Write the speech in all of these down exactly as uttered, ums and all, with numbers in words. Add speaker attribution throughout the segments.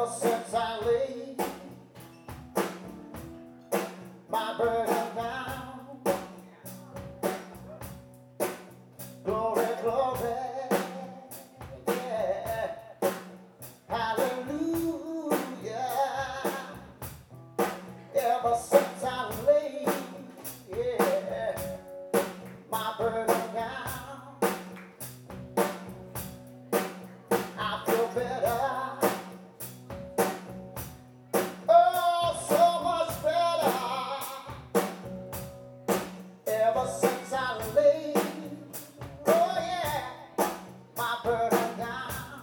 Speaker 1: Ever since I laid my burden down, glory, glory, yeah, hallelujah. Ever since I laid, yeah, my burden down, I feel better. Oh, so much better. Ever since I laid, oh yeah, my burden down,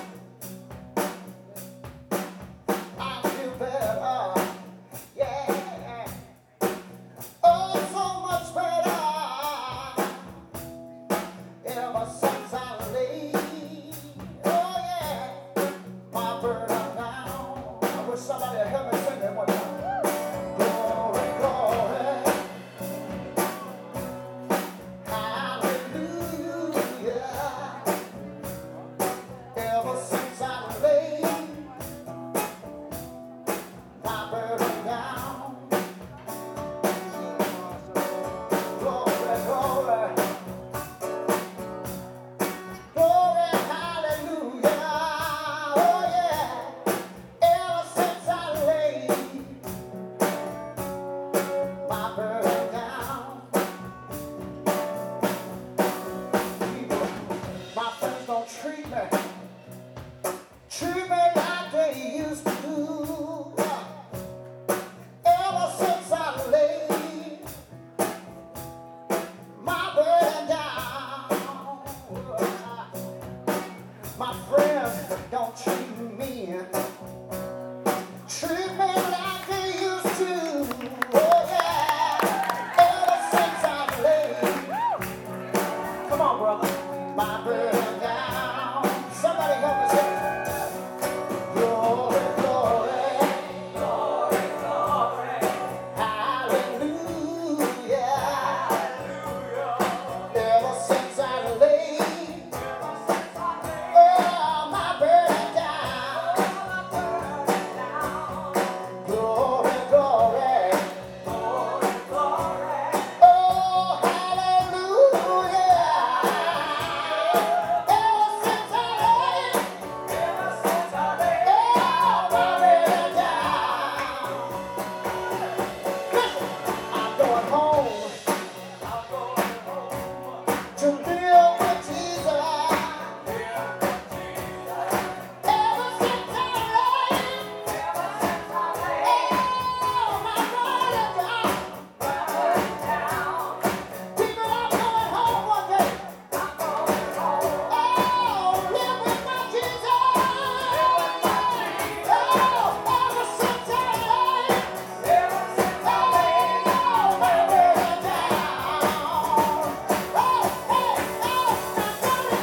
Speaker 1: I feel better. Yeah. Oh, so much better. Ever since I laid, oh yeah, my burden down. I wish somebody would help me sing that one time. Glory, glory, hallelujah. Ever since I laid my burden down, glory, glory, glory, hallelujah. Oh yeah. Ever since I laid my burden down, people, my friends don't treat me, treat me like they used to. Ever since I laid my burden down, my friends don't treat me, treat me like they used to. Oh yeah, ever since I laid, come on brother, my burden down. Somebody help me sing. Glory, glory, glory, glory, hallelujah. Ever since I laid, oh, my burden down. Glory, glory, glory, glory. Oh, hallelujah. Ever since I laid, ever since I laid, oh, my burden down. Listen, I'm going home. I'm going home to live with Jesus. Ever since I laid, ever since I laid, oh, my burden down. People, I'm going home one day. I'm going home. Oh, live with my Jesus. Oh, ever since I laid, ever since I laid, oh, my burden down. Oh, hey, oh, my glory,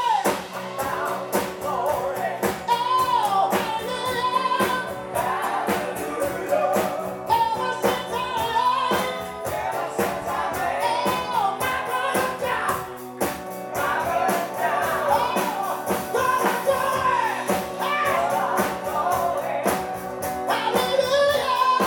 Speaker 1: glory. Oh, hallelujah. Ever since I laid, ever since I laid, oh, my burden down. My burden down. Oh, glory, glory. Glory, hallelujah.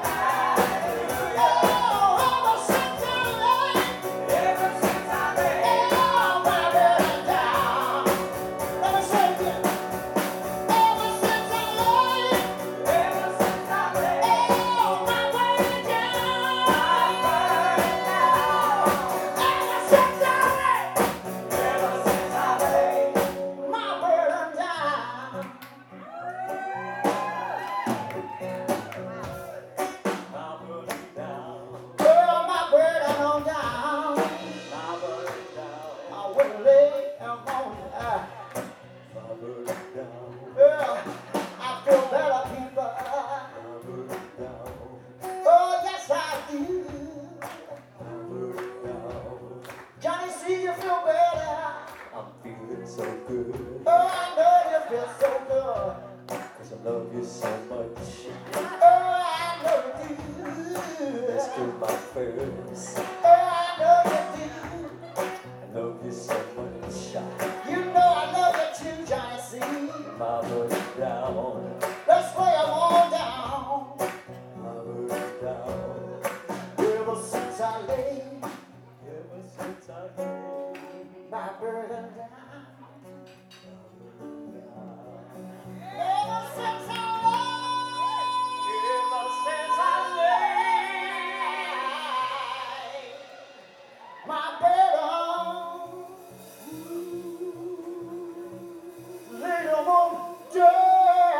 Speaker 1: Oh, ever since I laid, ever since I laid, oh, my burden down. Let me say it again. Ever since I laid, ever since I laid, oh, my burden down. Ever since I laid, ever since I laid my burden down. Girl, my burden on down. I wouldn't lay them on down. Girl, I feel better, people. Oh, yes, I do. Johnny, see you feel better.
Speaker 2: I'm feeling so good,
Speaker 1: Oh, I know you feel so good.
Speaker 2: cause I love you so much.
Speaker 1: Oh, I know you
Speaker 2: Let's
Speaker 1: do.
Speaker 2: do my first.
Speaker 1: Oh, I know you do.
Speaker 2: I love you so much.
Speaker 1: You know I love you too, Johnny C.
Speaker 2: My burden down.
Speaker 1: Let's lay 'em all down.
Speaker 2: My burden down.
Speaker 1: Ever since I laid
Speaker 2: Ever since I laid
Speaker 1: my burden down.
Speaker 2: my burden down.
Speaker 1: Ever since I laid, ever since I laid my burden, laid 'em on down.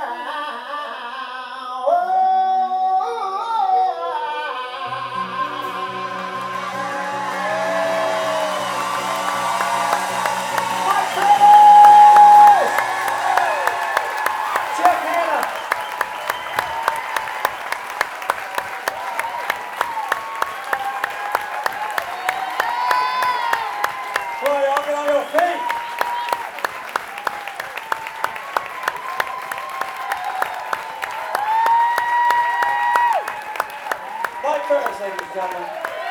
Speaker 1: Check Hannah.
Speaker 2: Boy, y'all get on your feet. Mike Ferris, ladies and gentlemen.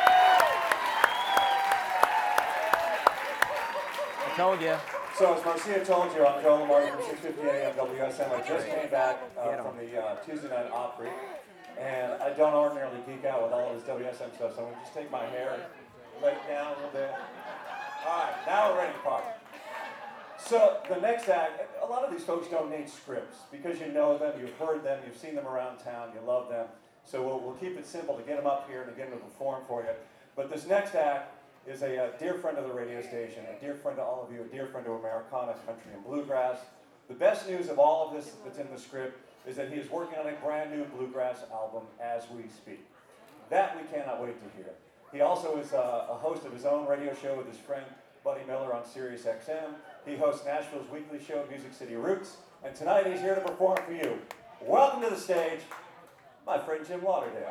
Speaker 3: I told you.
Speaker 2: So as Marcia told you, I'm Joe Lamar from six fifty A M W S M. I just came back uh, from the uh, Tuesday night Opry, and I don't ordinarily geek out with all of this W S M stuff, so I'm going to just take my hair and let it down a little bit. All right, now we're ready to party. So the next act, a lot of these folks don't need scripts because you know them, you've heard them, you've seen them around town, you love them. So we'll, we'll keep it simple to get them up here and to get them to perform for you. But this next act is a, uh dear friend of the radio station, a dear friend to all of you, a dear friend to Americana, country, and bluegrass. The best news of all of this that's in the script is that he is working on a brand new bluegrass album as we speak. That we cannot wait to hear. He also is uh, a host of his own radio show with his friend Buddy Miller on Sirius X M. He hosts Nashville's weekly show, Music City Roots, and tonight he's here to perform for you. Welcome to the stage, my friend Jim Lauderdale.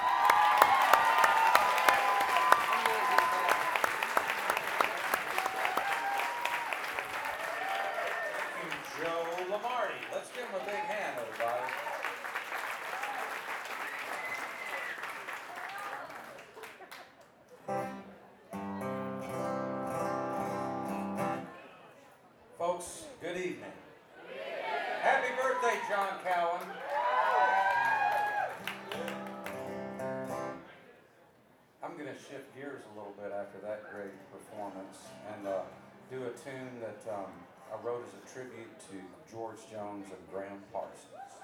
Speaker 4: Joe Lamarty. Let's give him a big hand, everybody. Folks, good evening. Happy birthday, John Cowan. I'm going to shift gears a little bit after that great performance and uh, do a tune that um, I wrote as a tribute to George Jones and Graham Parsons.